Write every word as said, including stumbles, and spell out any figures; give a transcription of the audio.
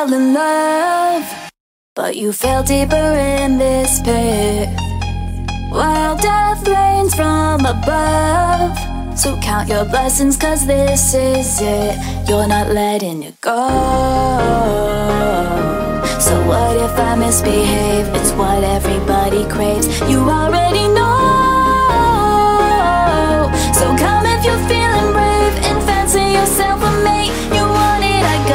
fell in love, but you fell deeper in this pit, while death rains from above. So count your blessings, cause this is it. You're not letting it go. So what if I misbehave? It's what everybody craves. You already